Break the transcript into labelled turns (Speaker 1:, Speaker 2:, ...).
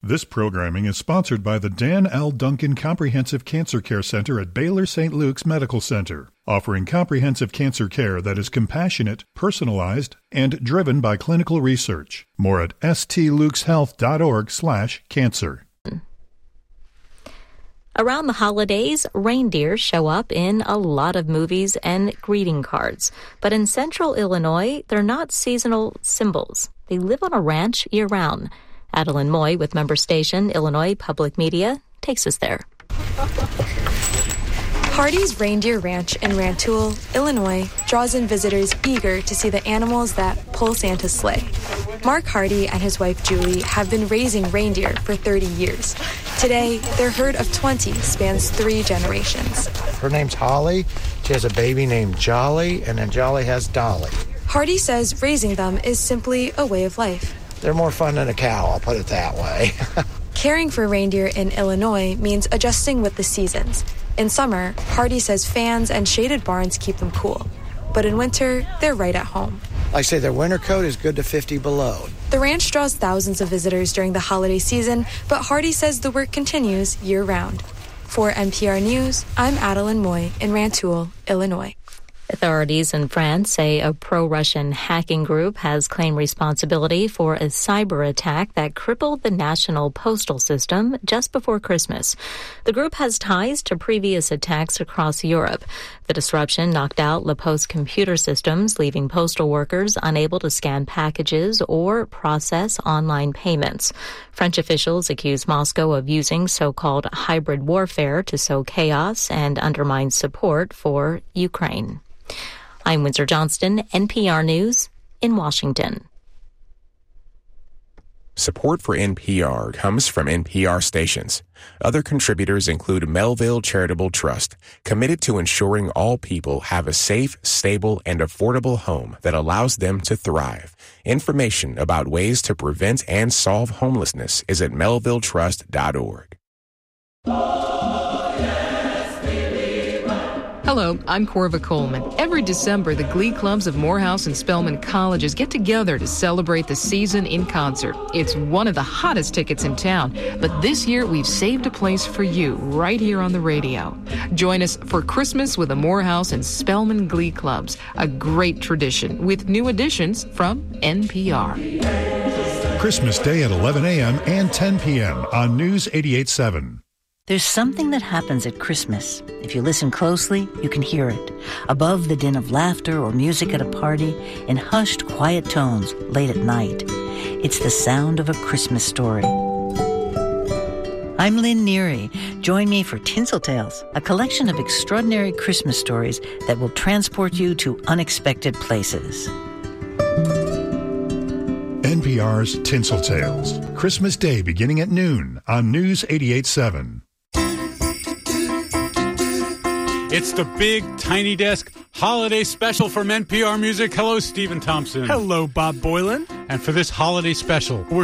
Speaker 1: This programming is sponsored by the Dan L. Duncan Comprehensive Cancer Care Center at Baylor St. Luke's Medical Center, offering comprehensive cancer care that is compassionate, personalized, and driven by clinical research. More at stlukeshealth.org/cancer.
Speaker 2: Around the holidays, reindeer show up in a lot of movies and greeting cards. But in central Illinois, they're not seasonal symbols. They live on a ranch year-round. Adeline Moy with member station Illinois Public Media takes us there.
Speaker 3: Hardy's Reindeer Ranch in Rantoul, Illinois, draws in visitors eager to see the animals that pull Santa's sleigh. Mark Hardy and his wife Julie have been raising reindeer for 30 years. Today, their herd of 20 spans 3 generations.
Speaker 4: Her name's Holly. She has a baby named Jolly, and then Jolly has Dolly.
Speaker 3: Hardy says raising them is simply a way of life.
Speaker 4: They're more fun than a cow, I'll put it that way.
Speaker 3: Caring for reindeer in Illinois means adjusting with the seasons. In summer, Hardy says fans and shaded barns keep them cool. But in winter, they're right at home.
Speaker 4: I say their winter coat is good to 50 below.
Speaker 3: The ranch draws thousands of visitors during the holiday season, but Hardy says the work continues year-round. For NPR News, I'm Adeline Moy in Rantoul, Illinois.
Speaker 2: Authorities in France say a pro-Russian hacking group has claimed responsibility for a cyber attack that crippled the national postal system just before Christmas. The group has ties to previous attacks across Europe. The disruption knocked out La Poste computer systems, leaving postal workers unable to scan packages or process online payments. French officials accuse Moscow of using so-called hybrid warfare to sow chaos and undermine support for Ukraine. I'm Windsor Johnston, NPR News in Washington.
Speaker 5: Support for NPR comes from NPR stations. Other contributors include Melville Charitable Trust, committed to ensuring all people have a safe, stable, and affordable home that allows them to thrive. Information about ways to prevent and solve homelessness is at melvilletrust.org.
Speaker 6: Hello, I'm Corva Coleman. Every December, the Glee Clubs of Morehouse and Spelman Colleges get together to celebrate the season in concert. It's one of the hottest tickets in town, but this year we've saved a place for you right here on the radio. Join us for Christmas with the Morehouse and Spelman Glee Clubs, a great tradition with new additions from NPR.
Speaker 1: Christmas Day at 11 a.m. and 10 p.m. on News 88.7.
Speaker 7: There's something that happens at Christmas. If you listen closely, you can hear it. Above the din of laughter or music at a party, in hushed, quiet tones late at night. It's the sound of a Christmas story. I'm Lynn Neary. Join me for Tinsel Tales, a collection of extraordinary Christmas stories that will transport you to unexpected places.
Speaker 1: NPR's Tinsel Tales. Christmas Day beginning at noon on News 88.7.
Speaker 8: It's the Big Tiny Desk Holiday Special from NPR Music. Hello, Stephen Thompson.
Speaker 9: Hello, Bob Boylan.
Speaker 8: And for this holiday special, we're